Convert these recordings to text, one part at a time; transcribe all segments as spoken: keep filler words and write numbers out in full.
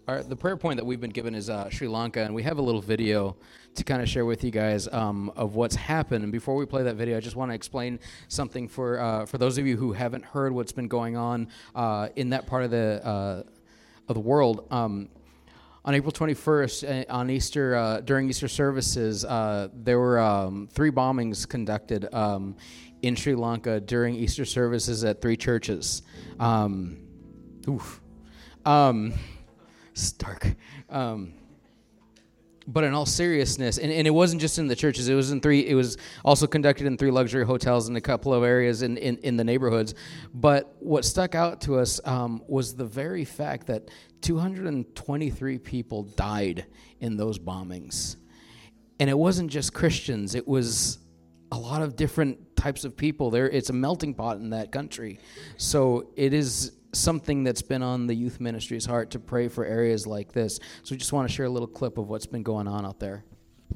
Our, the prayer point that we've been given is uh, Sri Lanka, and we have a little video to kind of share with you guys um, of what's happened. And before we play that video, I just want to explain something for uh, for those of you who haven't heard what's been going on uh, in that part of the uh, of the world. Um, on April twenty-first, uh, on Easter, uh, during Easter services, uh, there were um, three bombings conducted um, in Sri Lanka during Easter services at three churches. Um, oof. Um, Stark. Um, but in all seriousness, and, and it wasn't just in the churches, it was in three, it was also conducted in three luxury hotels in a couple of areas in, in, in the neighborhoods. But what stuck out to us um, was the very fact that two hundred twenty-three people died in those bombings. And it wasn't just Christians, it was a lot of different types of people there. It's a melting pot in that country. So it is something that's been on the youth ministry's heart to pray for areas like this. So we just want to share a little clip of what's been going on out there.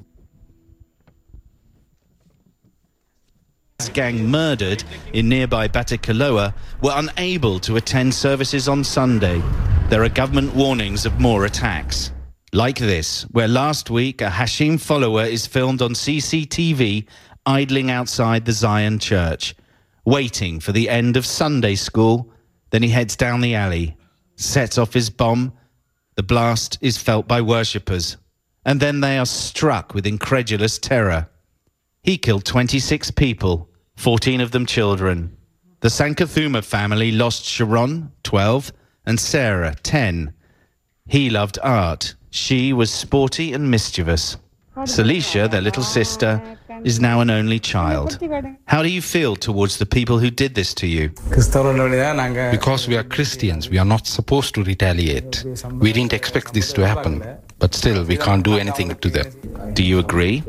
Gang murdered in nearby Batticaloa were unable to attend services on Sunday. There are government warnings of more attacks. Like this, where last week a Hashim follower is filmed on C C T V idling outside the Zion Church, waiting for the end of Sunday school. Then he heads down the alley, sets off his bomb. The blast is felt by worshippers, and then they are struck with incredulous terror. He killed twenty-six people, fourteen of them children. The Sankathuma family lost Sharon, twelve, and Sarah, ten. He loved art. She was sporty and mischievous. Celicia, their little sister, is now an only child. How do you feel towards the people who did this to you? Because we are Christians, we are not supposed to retaliate. We didn't expect this to happen, but still we can't do anything to them. Do you agree?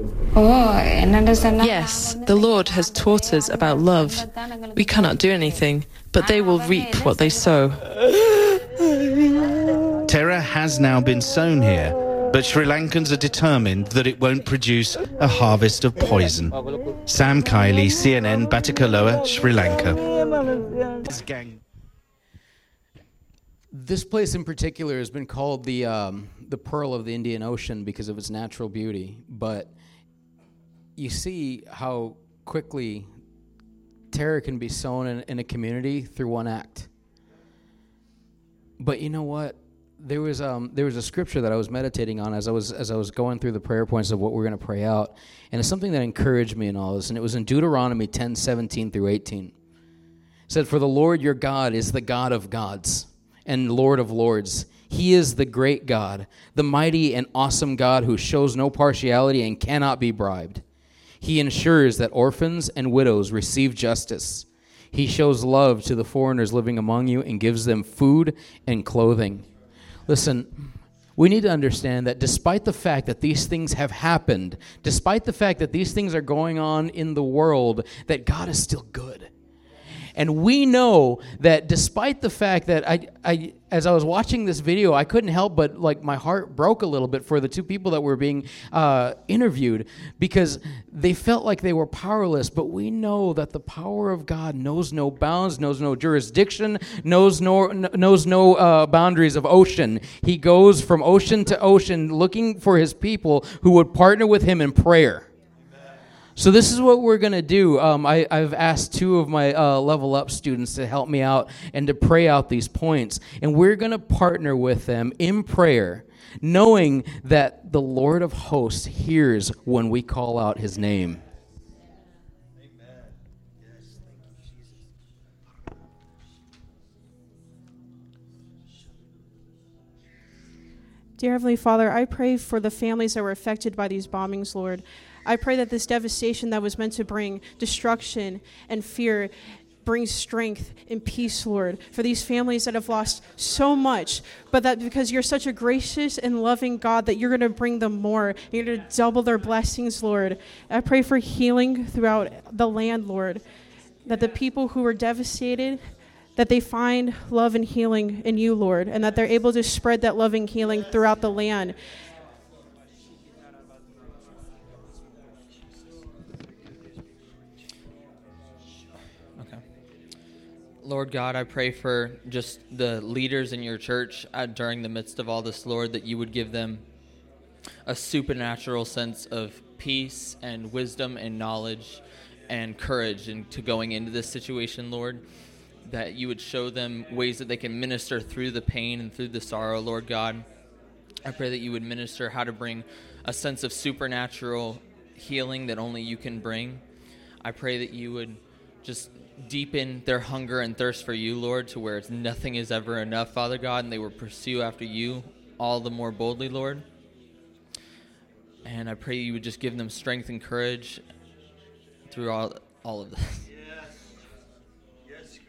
Yes, the Lord has taught us about love. We cannot do anything, but they will reap what they sow. Terror has now been sown here, but Sri Lankans are determined that it won't produce a harvest of poison. Sam Kiley, C N N, Batticaloa, Sri Lanka. This place in particular has been called the um, the Pearl of the Indian Ocean because of its natural beauty. But you see how quickly terror can be sown in, in a community through one act. But you know what? There was um there was a scripture that I was meditating on as I was as I was going through the prayer points of what we're going to pray out, and it's something that encouraged me in all this, and it was in Deuteronomy ten seventeen through eighteen. It said, "For the Lord your God is the God of gods and Lord of lords. He is the great God, the mighty and awesome God who shows no partiality and cannot be bribed. He ensures that orphans and widows receive justice. He shows love to the foreigners living among you and gives them food and clothing." Listen, we need to understand that despite the fact that these things have happened, despite the fact that these things are going on in the world, that God is still good. And we know that despite the fact that I, I, as I was watching this video, I couldn't help but, like, my heart broke a little bit for the two people that were being uh, interviewed because they felt like they were powerless. But we know that the power of God knows no bounds, knows no jurisdiction, knows no knows no uh, boundaries of ocean. He goes from ocean to ocean looking for his people who would partner with him in prayer. So this is what we're going to do. Um, I, I've asked two of my uh, Level Up students to help me out and to pray out these points. And we're going to partner with them in prayer, knowing that the Lord of hosts hears when we call out his name. Amen. Yes, thank you, Jesus. Dear Heavenly Father, I pray for the families that were affected by these bombings, Lord. I pray that this devastation that was meant to bring destruction and fear brings strength and peace, Lord, for these families that have lost so much, but that because you're such a gracious and loving God that you're going to bring them more. You're going to double their blessings, Lord. I pray for healing throughout the land, Lord, that the people who were devastated, that they find love and healing in you, Lord, and that they're able to spread that love and healing throughout the land. Lord God, I pray for just the leaders in your church uh, during the midst of all this, Lord, that you would give them a supernatural sense of peace and wisdom and knowledge and courage into going into this situation, Lord, that you would show them ways that they can minister through the pain and through the sorrow, Lord God. I pray that you would minister how to bring a sense of supernatural healing that only you can bring. I pray that you would just deepen their hunger and thirst for you, Lord, to where it's nothing is ever enough, Father God, and they will pursue after you all the more boldly, Lord. And I pray you would just give them strength and courage through all all of this. Yes. Yes,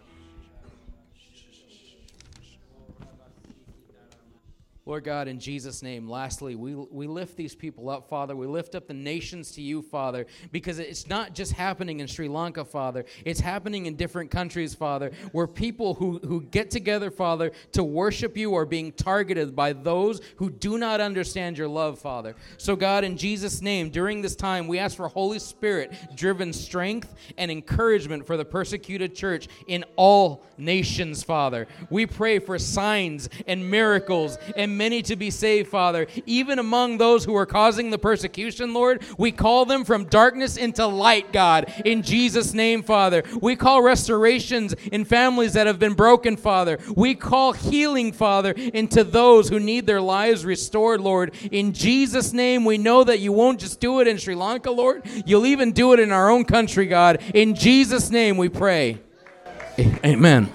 Lord God, in Jesus' name, lastly, we we lift these people up, Father. We lift up the nations to you, Father, because it's not just happening in Sri Lanka, Father. It's happening in different countries, Father, where people who, who get together, Father, to worship you are being targeted by those who do not understand your love, Father. So, God, in Jesus' name, during this time, we ask for Holy Spirit-driven strength and encouragement for the persecuted church in all nations, Father. We pray for signs and miracles and many to be saved, Father. Even among those who are causing the persecution, Lord, we call them from darkness into light, God, in Jesus' name, Father. We call restorations in families that have been broken, Father. We call healing, Father, into those who need their lives restored, Lord. In Jesus' name, we know that you won't just do it in Sri Lanka, Lord. You'll even do it in our own country, God. In Jesus' name we pray. Amen.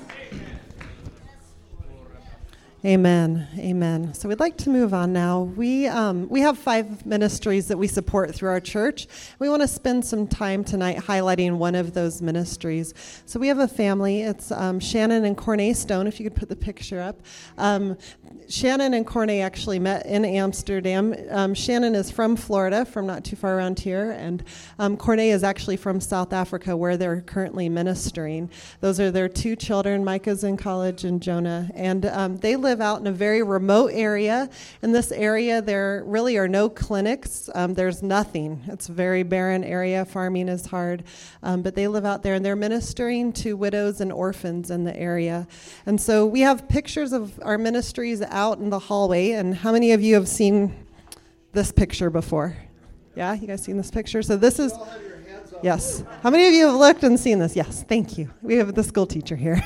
Amen. Amen. So we'd like to move on now. We um, we have five ministries that we support through our church. We want to spend some time tonight highlighting one of those ministries. So we have a family. It's um, Shannon and Cornay Stone, if you could put the picture up. Um, Shannon and Cornay actually met in Amsterdam. Um, Shannon is from Florida, from not too far around here, and um, Cornay is actually from South Africa, where they're currently ministering. Those are their two children. Micah's in college and Jonah, and um, they live out in a very remote area. In this area, there really are no clinics. Um, there's nothing. It's a very barren area. Farming is hard, um, but they live out there, and they're ministering to widows and orphans in the area. And so we have pictures of our ministries out in the hallway. And how many of you have seen this picture before? Yeah, you guys seen this picture? So this is, yes. How many of you have looked and seen this? Yes, thank you. We have the school teacher here.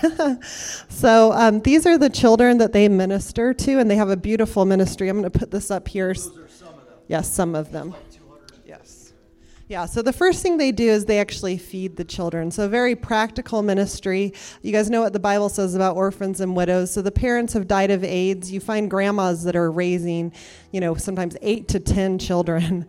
So um, these are the children that they minister to, and they have a beautiful ministry. I'm going to put this up here. Those are some of them. Yes, some of them. Yes. Yeah, so the first thing they do is they actually feed the children. So very practical ministry. You guys know what the Bible says about orphans and widows. So the parents have died of AIDS. You find grandmas that are raising, you know, sometimes eight to ten children.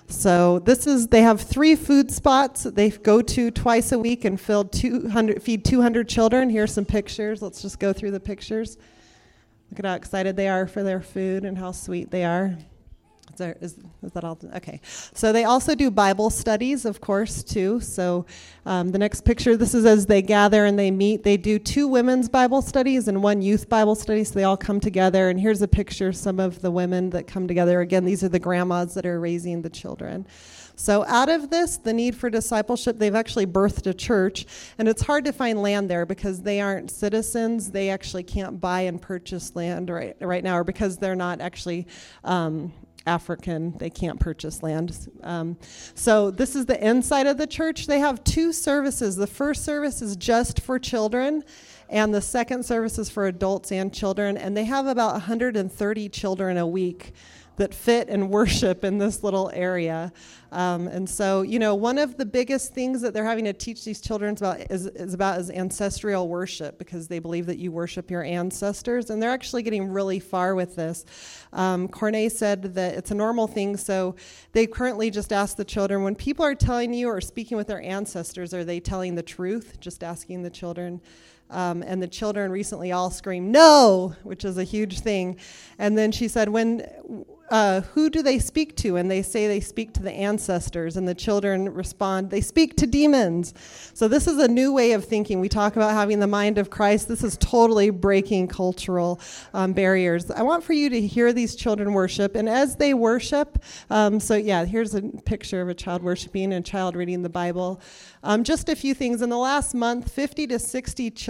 So this is, they have three food spots that they go to twice a week and fill two hundred, feed two hundred children. Here's some pictures. Let's just go through the pictures. Look at how excited they are for their food and how sweet they are. Is, there, is, is that all? Okay. So they also do Bible studies, of course, too. So um, the next picture, this is as they gather and they meet. They do two women's Bible studies and one youth Bible study, so they all come together. And here's a picture of some of the women that come together. Again, these are the grandmas that are raising the children. So out of this, the need for discipleship, they've actually birthed a church. And it's hard to find land there because they aren't citizens. They actually can't buy and purchase land right, right now, or because they're not actually um, African, they can't purchase land. Um, so this is the inside of the church. They have two services. The first service is just for children, and the second service is for adults and children. And they have about one hundred thirty children a week that fit and worship in this little area. Um, and so, you know, one of the biggest things that they're having to teach these children about is, is about is ancestral worship, because they believe that you worship your ancestors, and they're actually getting really far with this. Um, Cornay said that it's a normal thing, so they currently just ask the children, when people are telling you or speaking with their ancestors, are they telling the truth? Just asking the children. Um, and the children recently all screamed, no, which is a huge thing. And then she said, when, uh, who do they speak to? And they say they speak to the ancestors. And the children respond, they speak to demons. So this is a new way of thinking. We talk about having the mind of Christ. This is totally breaking cultural um, barriers. I want for you to hear these children worship. And as they worship, um, so yeah, here's a picture of a child worshiping and a child reading the Bible. Um, just a few things. In the last month, fifty to sixty children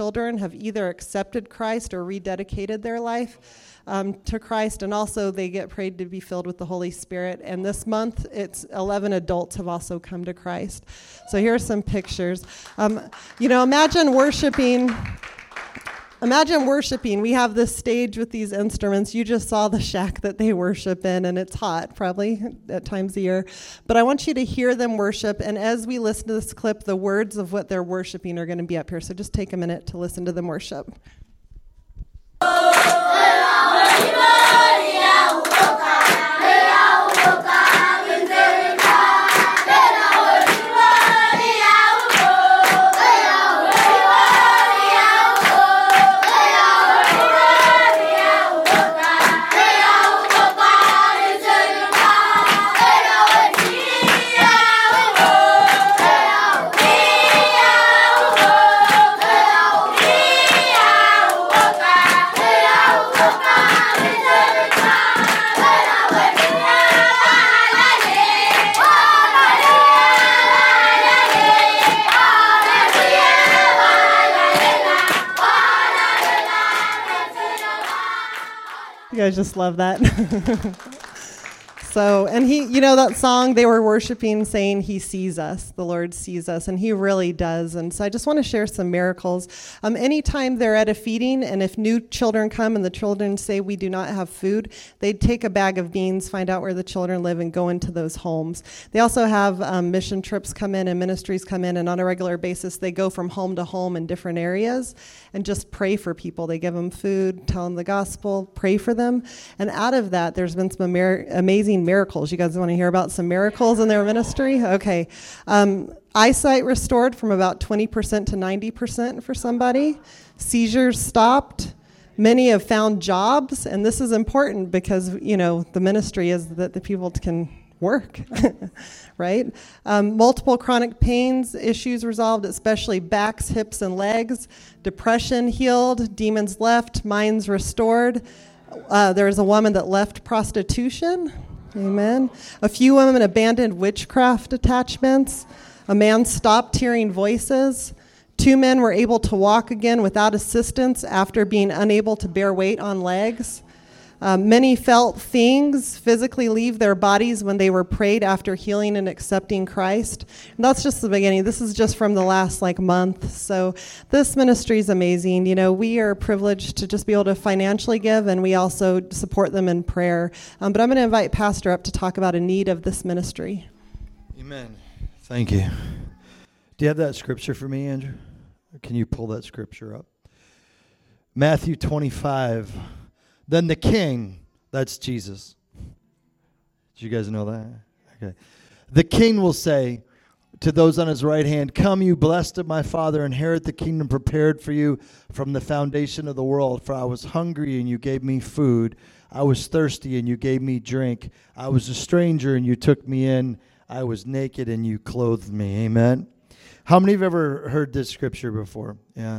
children have either accepted Christ or rededicated their life um, to Christ, and also they get prayed to be filled with the Holy Spirit. And this month, it's eleven adults have also come to Christ. So here are some pictures. Um, you know, imagine worshiping... Imagine worshiping. We have this stage with these instruments. You just saw the shack that they worship in, and it's hot, probably, at times a year. But I want you to hear them worship, and as we listen to this clip, the words of what they're worshiping are going to be up here. So just take a minute to listen to them worship. You guys just love that. So, and he, you know, that song they were worshiping saying he sees us, the Lord sees us, and he really does. And so I just want to share some miracles. Um, anytime they're at a feeding, and if new children come and the children say we do not have food, they'd take a bag of beans, find out where the children live, and go into those homes. They also have um, mission trips come in and ministries come in, and on a regular basis they go from home to home in different areas and just pray for people. They give them food, tell them the gospel, pray for them. And out of that, there's been some amer- amazing miracles. You guys want to hear about some miracles in their ministry? Okay. Um, eyesight restored from about twenty percent to ninety percent for somebody. Seizures stopped. Many have found jobs, and this is important because, you know, the ministry is that the people can work, right? Um, multiple chronic pains, issues resolved, especially backs, hips, and legs. Depression healed, demons left, minds restored. Uh, there was a woman that left prostitution. Amen. A few women abandoned witchcraft attachments. A man stopped hearing voices. Two men were able to walk again without assistance after being unable to bear weight on legs. Uh, many felt things physically leave their bodies when they were prayed after healing and accepting Christ. And that's just the beginning. This is just from the last like month. So this ministry is amazing. You know, we are privileged to just be able to financially give, and we also support them in prayer. Um, but I'm going to invite Pastor up to talk about a need of this ministry. Amen. Thank you. Do you have that scripture for me, Andrew? Can you pull that scripture up? Matthew twenty-five. Then the king, that's Jesus. Did you guys know that? Okay. The king will say to those on his right hand, "Come, you blessed of my Father, inherit the kingdom prepared for you from the foundation of the world. For I was hungry, and you gave me food. I was thirsty, and you gave me drink. I was a stranger, and you took me in. I was naked, and you clothed me." Amen. How many have ever heard this scripture before? Yeah.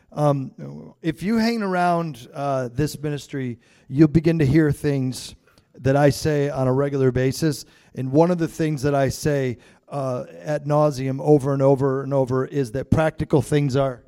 Um, if you hang around uh, this ministry, you'll begin to hear things that I say on a regular basis. And one of the things that I say uh, ad nauseum over and over and over is that practical things are...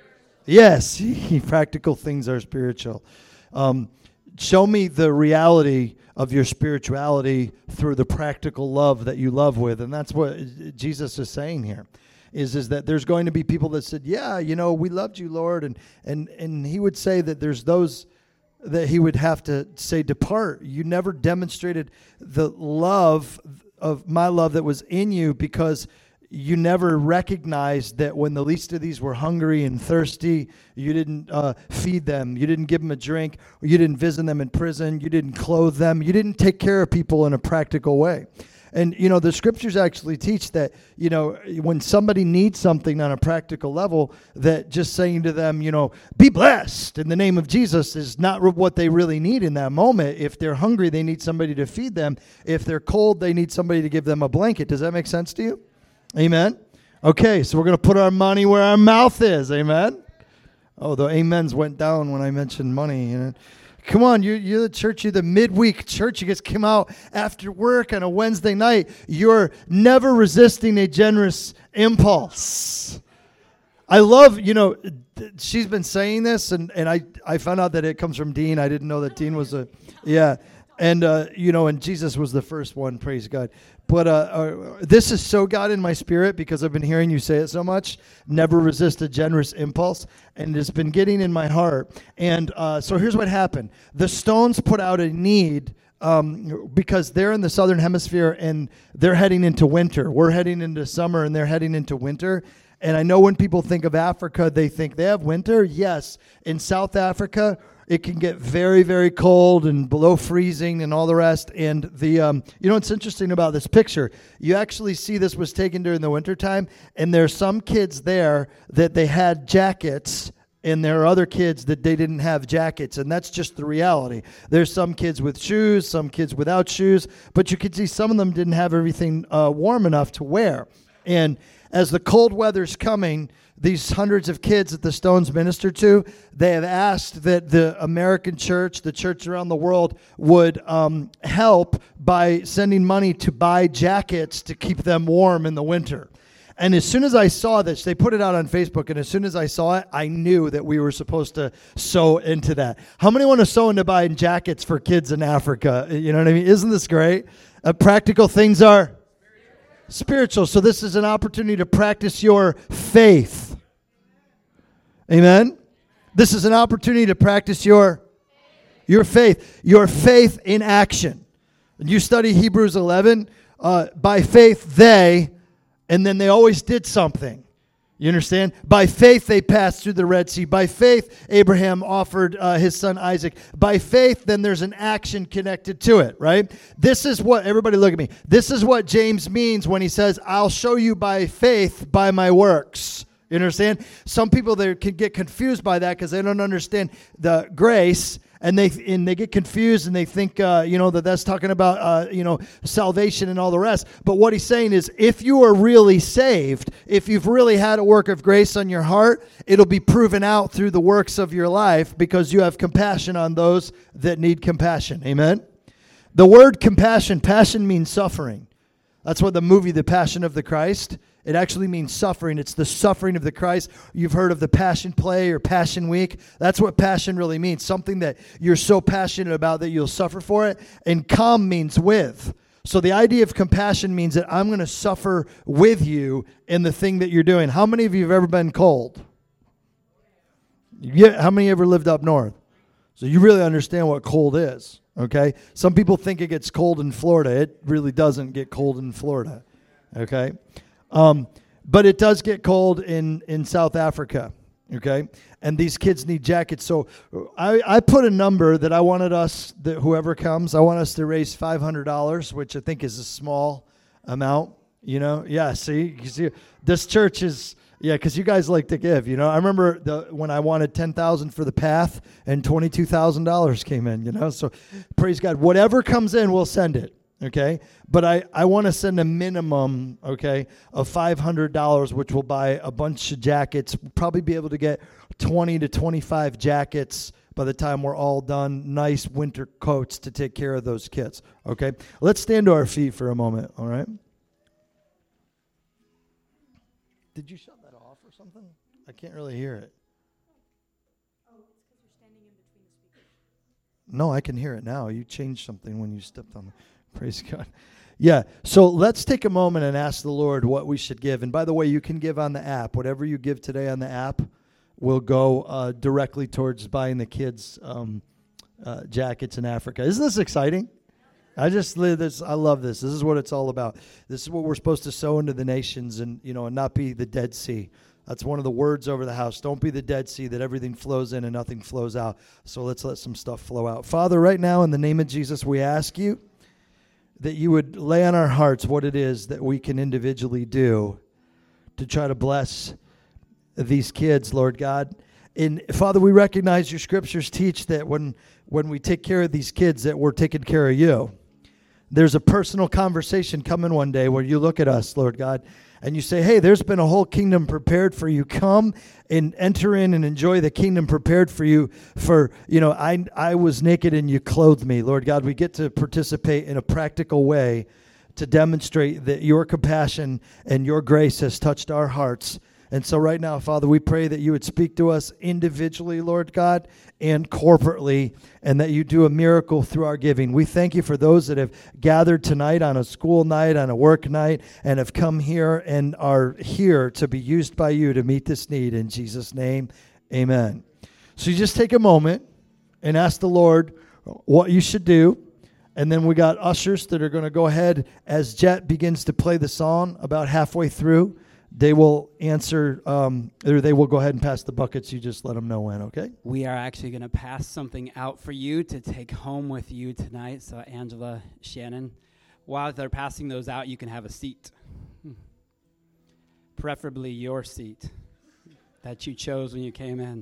Yes, practical things are spiritual. Um, show me the reality of your spirituality through the practical love that you love with. And that's what Jesus is saying here. Is is that there's going to be people that said, yeah, you know, we loved you, Lord. And, and, and he would say that there's those that he would have to say, depart. You never demonstrated the love of my love that was in you, because you never recognized that when the least of these were hungry and thirsty, you didn't uh, feed them. You didn't give them a drink. Or you didn't visit them in prison. You didn't clothe them. You didn't take care of people in a practical way. And, you know, the scriptures actually teach that, you know, when somebody needs something on a practical level, that just saying to them, you know, be blessed in the name of Jesus is not what they really need in that moment. If they're hungry, they need somebody to feed them. If they're cold, they need somebody to give them a blanket. Does that make sense to you? Amen? Okay, so we're going to put our money where our mouth is. Amen? Oh, the amens went down when I mentioned money, you know. Come on, you're, you're the church, you're the midweek church. You guys come out after work on a Wednesday night. You're never resisting a generous impulse. I love, you know, she's been saying this, and, and I, I found out that it comes from Dean. I didn't know that Dean was a, yeah. And, uh, you know, and Jesus was the first one, praise God. But uh, uh, this is so God in my spirit because I've been hearing you say it so much. Never resist a generous impulse. And it's been getting in my heart. And uh, so here's what happened. The Stones put out a need um, because they're in the southern hemisphere and they're heading into winter. We're heading into summer and they're heading into winter. And I know when people think of Africa, they think they have winter. Yes, in South Africa, it can get very, very cold and below freezing and all the rest. And the, um, you know, what's interesting about this picture, you actually see this was taken during the wintertime, and there's some kids there that they had jackets, and there are other kids that they didn't have jackets, and that's just the reality. There's some kids with shoes, some kids without shoes, but you can see some of them didn't have everything uh, warm enough to wear. And as the cold weather's coming, these hundreds of kids that the Stones minister to, they have asked that the American church, the church around the world, would um, help by sending money to buy jackets to keep them warm in the winter. And as soon as I saw this, they put it out on Facebook, and as soon as I saw it, I knew that we were supposed to sow into that. How many want to sow into buying jackets for kids in Africa? You know what I mean? Isn't this great? Uh, practical things are spiritual. So this is an opportunity to practice your faith. Amen? This is an opportunity to practice your, your faith. Your faith in action. And you study Hebrews eleven, uh, by faith they, and then they always did something. You understand? By faith they passed through the Red Sea. By faith Abraham offered uh, his son Isaac. By faith then there's an action connected to it, right? This is what, everybody look at me. This is what James means when he says, I'll show you by faith by my works. You understand? Some people they can get confused by that because they don't understand the grace, and they and they get confused and they think uh, you know that that's talking about uh, you know salvation and all the rest. But what he's saying is, if you are really saved, if you've really had a work of grace on your heart, it'll be proven out through the works of your life because you have compassion on those that need compassion. Amen. The word compassion, passion means suffering. That's what the movie The Passion of the Christ. It actually means suffering. It's the suffering of the Christ. You've heard of the Passion Play or Passion Week. That's what passion really means. Something that you're so passionate about that you'll suffer for it. And com means with. So the idea of compassion means that I'm going to suffer with you in the thing that you're doing. How many of you have ever been cold? Yeah, how many ever lived up north? So you really understand what cold is, okay? Some people think it gets cold in Florida. It really doesn't get cold in Florida, okay? Um, but it does get cold in, in South Africa, okay? And these kids need jackets. So I, I put a number that I wanted us, that whoever comes, I want us to raise five hundred dollars, which I think is a small amount, you know? Yeah, see? You see this church is, yeah, because you guys like to give, you know? I remember the when I wanted ten thousand dollars for the path and twenty-two thousand dollars came in, you know? So praise God. Whatever comes in, we'll send it. Okay, but I, I want to send a minimum, okay, of five hundred dollars, which will buy a bunch of jackets. We'll probably be able to get twenty to twenty-five jackets by the time we're all done. Nice winter coats to take care of those kids, okay? Let's stand to our feet for a moment, all right? Did you shut that off or something? I can't really hear it. Oh, it's because you're standing in between the speakers. No, I can hear it now. You changed something when you stepped on the... Praise God. Yeah, so let's take a moment and ask the Lord what we should give. And by the way, you can give on the app. Whatever you give today on the app will go uh, directly towards buying the kids um, uh, jackets in Africa. Isn't this exciting? I just live this. I love this. This is what it's all about. This is what we're supposed to sow into the nations, and you know, and not be the Dead Sea. That's one of the words over the house. Don't be the Dead Sea that everything flows in and nothing flows out. So let's let some stuff flow out. Father, right now in the name of Jesus, we ask you that you would lay on our hearts what it is that we can individually do to try to bless these kids, Lord God. And Father, we recognize your scriptures teach that when, when we take care of these kids, that we're taking care of you. There's a personal conversation coming one day where you look at us, Lord God, and you say, hey, there's been a whole kingdom prepared for you. Come and enter in and enjoy the kingdom prepared for you. For, you know, I I was naked and you clothed me. Lord God, we get to participate in a practical way to demonstrate that your compassion and your grace has touched our hearts. And so right now, Father, we pray that you would speak to us individually, Lord God, and corporately, and that you do a miracle through our giving. We thank you for those that have gathered tonight on a school night, on a work night, and have come here and are here to be used by you to meet this need. In Jesus' name, amen. So you just take a moment and ask the Lord what you should do. And then we got ushers that are going to go ahead as Jet begins to play the song about halfway through. They will answer, um, or they will go ahead and pass the buckets. You just let them know when, okay? We are actually going to pass something out for you to take home with you tonight. So Angela, Shannon, while they're passing those out, you can have a seat. Preferably your seat that you chose when you came in.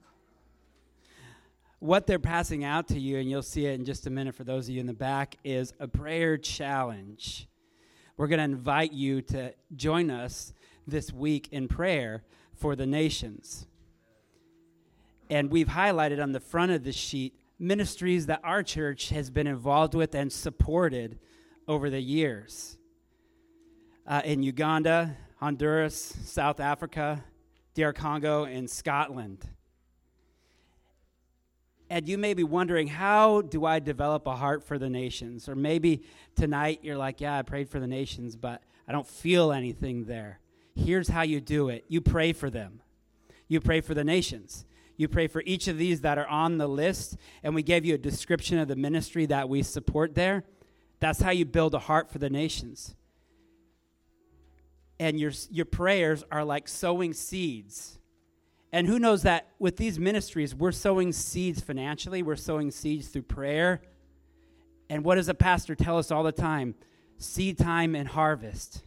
What they're passing out to you, and you'll see it in just a minute for those of you in the back, is a prayer challenge. We're going to invite you to join us this week in prayer for the nations. And we've highlighted on the front of the sheet ministries that our church has been involved with and supported over the years. Uh, in Uganda, Honduras, South Africa, D R Congo, and Scotland. And you may be wondering, how do I develop a heart for the nations? Or maybe tonight you're like, yeah, I prayed for the nations, but I don't feel anything there. Here's how you do it. You pray for them. You pray for the nations. You pray for each of these that are on the list, and we gave you a description of the ministry that we support there. That's how you build a heart for the nations. And your, your prayers are like sowing seeds. And who knows that with these ministries, we're sowing seeds financially. We're sowing seeds through prayer. And what does a pastor tell us all the time? Seed time and harvest.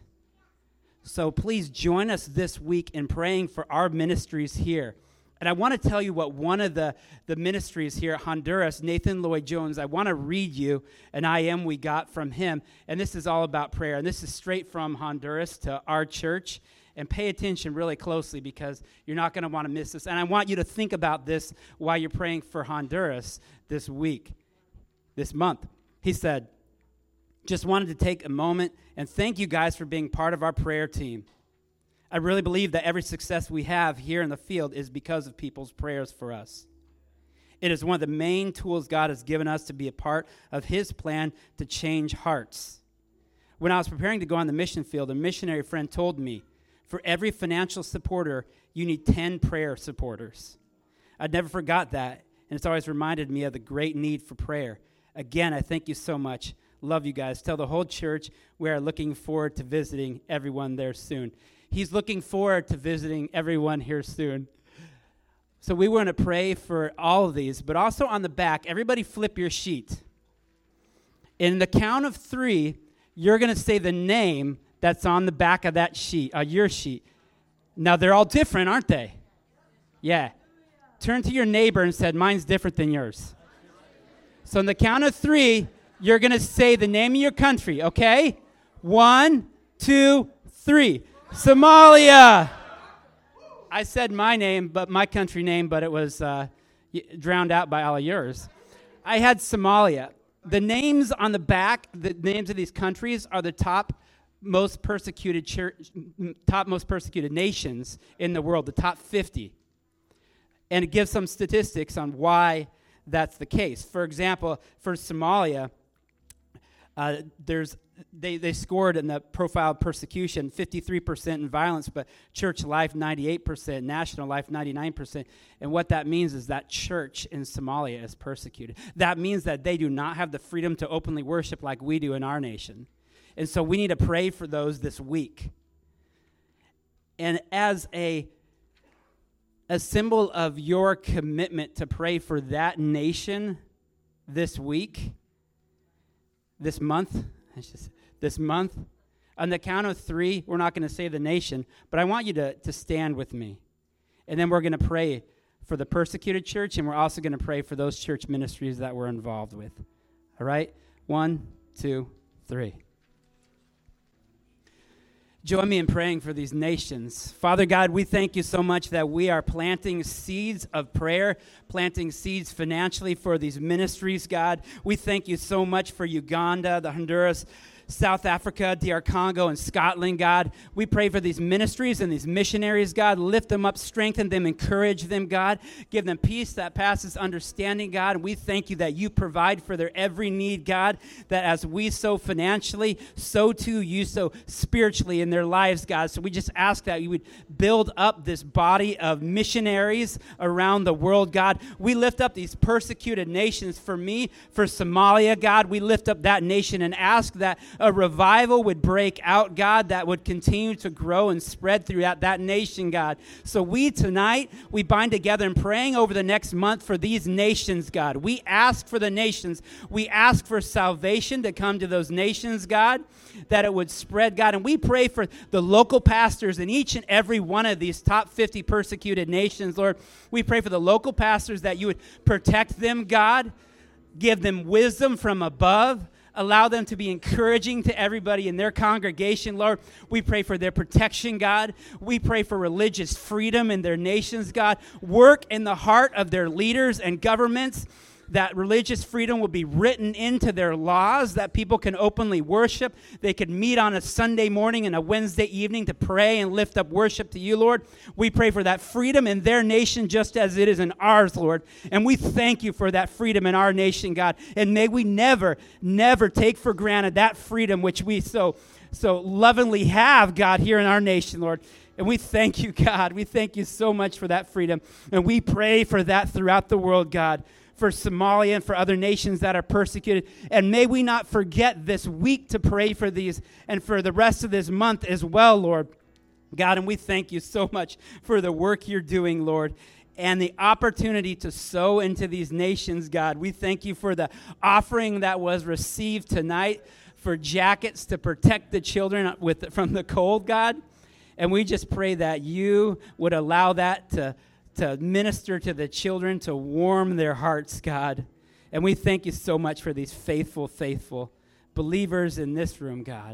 So please join us this week in praying for our ministries here. And I want to tell you what one of the, the ministries here at Honduras, Nathan Lloyd-Jones, I want to read you an I M we got from him. And this is all about prayer. And this is straight from Honduras to our church. And pay attention really closely because you're not going to want to miss this. And I want you to think about this while you're praying for Honduras this week, this month. He said, just wanted to take a moment and thank you guys for being part of our prayer team. I really believe that every success we have here in the field is because of people's prayers for us. It is one of the main tools God has given us to be a part of his plan to change hearts. When I was preparing to go on the mission field, a missionary friend told me, for every financial supporter, you need ten prayer supporters. I'd never forgot that, and it's always reminded me of the great need for prayer. Again, I thank you so much. Love you guys. Tell the whole church we are looking forward to visiting everyone there soon. He's looking forward to visiting everyone here soon. So we want to pray for all of these, but also on the back, everybody flip your sheet. In the count of three, you're going to say the name that's on the back of that sheet, uh, your sheet. Now, they're all different, aren't they? Yeah. Turn to your neighbor and said, mine's different than yours. So on the count of three, you're going to say the name of your country, okay? One, two, three. Somalia. I said my name, but my country name, but it was uh, drowned out by all of yours. I had Somalia. The names on the back, the names of these countries are the top most persecuted church, top most persecuted nations in the world, the top fifty. And it gives some statistics on why that's the case. For example, for Somalia, uh, there's they, they scored in the profile of persecution fifty-three percent in violence, but church life ninety-eight percent, national life ninety-nine percent. And what that means is that church in Somalia is persecuted. That means that they do not have the freedom to openly worship like we do in our nation. And so we need to pray for those this week. And as a, a symbol of your commitment to pray for that nation this week, this month, just, this month, on the count of three, we're not going to say the nation, but I want you to, to stand with me. And then we're going to pray for the persecuted church, and we're also going to pray for those church ministries that we're involved with. All right? One, two, three. Join me in praying for these nations. Father God, we thank you so much that we are planting seeds of prayer, planting seeds financially for these ministries, God. We thank you so much for Uganda, the Honduras, South Africa, D R Congo, and Scotland, God. We pray for these ministries and these missionaries, God. Lift them up, strengthen them, encourage them, God. Give them peace that passes understanding, God. And we thank you that you provide for their every need, God, that as we sow financially, so too you sow spiritually in their lives, God. So we just ask that you would build up this body of missionaries around the world, God. We lift up these persecuted nations. For me, for Somalia, God, we lift up that nation and ask that a revival would break out, God, that would continue to grow and spread throughout that nation, God. So we tonight, we bind together and praying over the next month for these nations, God. We ask for the nations. We ask for salvation to come to those nations, God, that it would spread, God. And we pray for the local pastors in each and every one of these top fifty persecuted nations, Lord. We pray for the local pastors that you would protect them, God. Give them wisdom from above. Allow them to be encouraging to everybody in their congregation, Lord. We pray for their protection, God. We pray for religious freedom in their nations, God. Work in the heart of their leaders and governments, that religious freedom will be written into their laws, that people can openly worship. They could meet on a Sunday morning and a Wednesday evening to pray and lift up worship to you, Lord. We pray for that freedom in their nation just as it is in ours, Lord. And we thank you for that freedom in our nation, God. And may we never, never take for granted that freedom which we so, so lovingly have, God, here in our nation, Lord. And we thank you, God. We thank you so much for that freedom. And we pray for that throughout the world, God, for Somalia and for other nations that are persecuted. And may we not forget this week to pray for these and for the rest of this month as well, Lord. God, and we thank you so much for the work you're doing, Lord, and the opportunity to sow into these nations, God. We thank you for the offering that was received tonight for jackets to protect the children with from the cold, God. And we just pray that you would allow that to to minister to the children, to warm their hearts, God. And we thank you so much for these faithful, faithful believers in this room, God.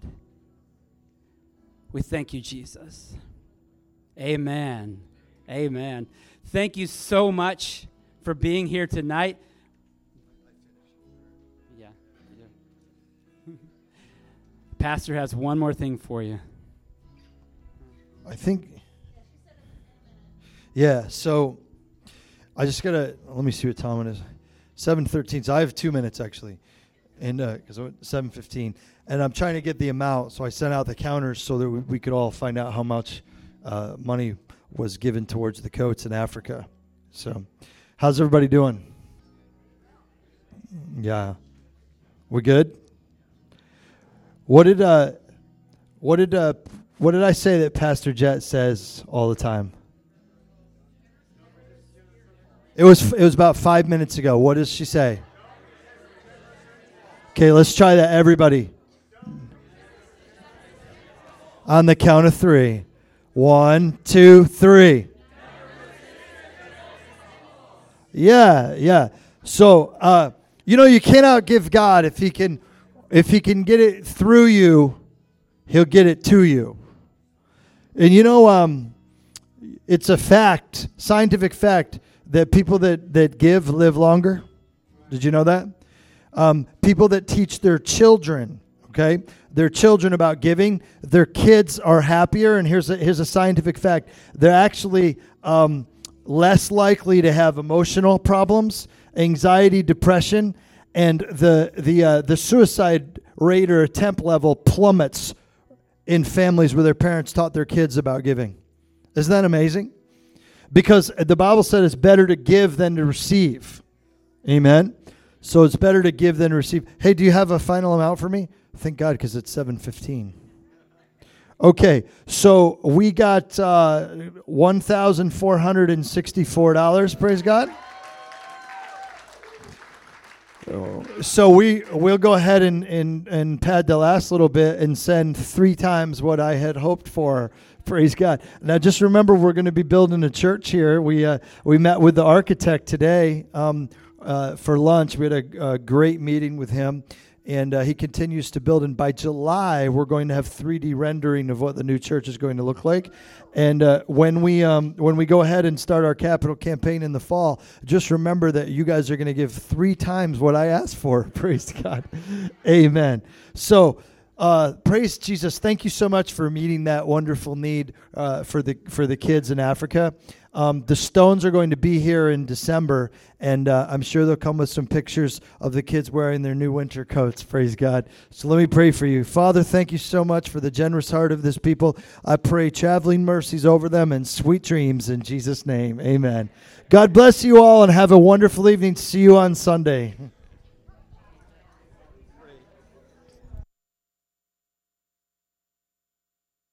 We thank you, Jesus. Amen. Amen. Thank you so much for being here tonight. Yeah. Pastor has one more thing for you. I think... Yeah, so I just got to, let me see what time it is. seven thirteen, so I have two minutes actually, and because uh, seven fifteen. And I'm trying to get the amount, so I sent out the counters so that we, we could all find out how much uh, money was given towards the coats in Africa. So how's everybody doing? Yeah. We good? What did, uh, what did, uh, what did I say that Pastor Jet says all the time? It was it was about five minutes ago. What does she say? Okay, let's try that, everybody. On the count of three. One, two, three. Yeah, yeah. So, uh, you know, you cannot give God if he can, if he can get it through you, he'll get it to you. And you know, um, it's a fact, scientific fact, that people that, that give live longer. Did you know that? Um, people that teach their children, okay, their children about giving, their kids are happier. And here's a, here's a scientific fact. They're actually um, less likely to have emotional problems, anxiety, depression, and the the uh, the suicide rate or attempt level plummets in families where their parents taught their kids about giving. Isn't that amazing? Because the Bible said it's better to give than to receive. Amen? So it's better to give than to receive. Hey, do you have a final amount for me? Thank God, because it's seven fifteen. Okay, so we got uh, one thousand four hundred sixty-four dollars, praise God. So we, we'll go ahead and, and, and pad the last little bit and send three times what I had hoped for. Praise God. Now, just remember, we're going to be building a church here. We uh, we met with the architect today um, uh, for lunch. We had a, a great meeting with him, and uh, he continues to build. And by July, we're going to have three D rendering of what the new church is going to look like. And uh, when we um, when we go ahead and start our capital campaign in the fall, just remember that you guys are going to give three times what I asked for. Praise God. Amen. So Uh, praise Jesus. Thank you so much for meeting that wonderful need uh, for the for the kids in Africa. Um, the Stones are going to be here in December, and uh, I'm sure they'll come with some pictures of the kids wearing their new winter coats. Praise God. So let me pray for you. Father, thank you so much for the generous heart of this people. I pray traveling mercies over them and sweet dreams in Jesus' name. Amen. God bless you all and have a wonderful evening. See you on Sunday.